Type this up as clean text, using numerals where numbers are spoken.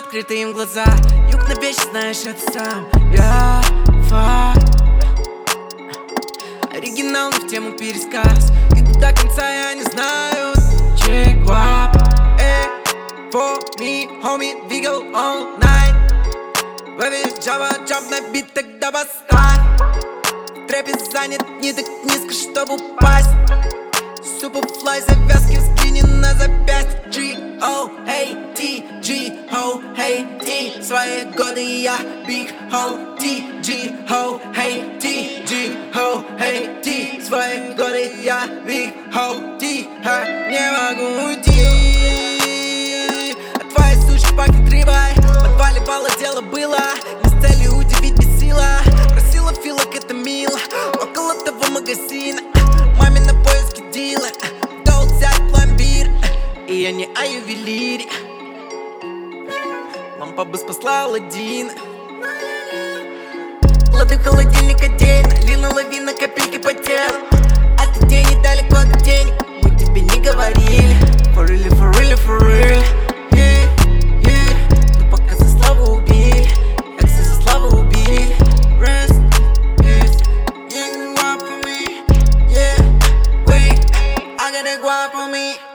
открыты им глаза. Юг на печи, знаешь, это сам я, факт. Оригинал, но в тему пересказ. Иду до конца, я не знаю. Check up, for me, homie, двигал all night. Ловишь Java, jump на бит, тогда восстань. В трэпе занят не так низко, чтобы упасть. Суперфлай, завязки в скине на запястье. G-O-A-T, G-O-A-T. Свои годы я Big Ho-T, G-O-A-T, G-O-A-T. Свои годы я Big Ho-T. Не могу уйти от твоей суши пахнет рыбой. В подвале бала дело было, не с целью удивить бесила. Просила филок, это мило, около того магазина. Маме на поиске дила, дал взять пломбир. И я не о ювелире. Лампа бы спасла Аладдина. Лады холодильник отдельно, лила лавина, копейки по телу. А ты день недалеко от денег, мы тебе не говорили. For real, for real, for real. Yeah, yeah. Но пока за славу убили, эксы за славу убили. Rest in peace. You can walk for me. Yeah, wait, I gotta go out for me.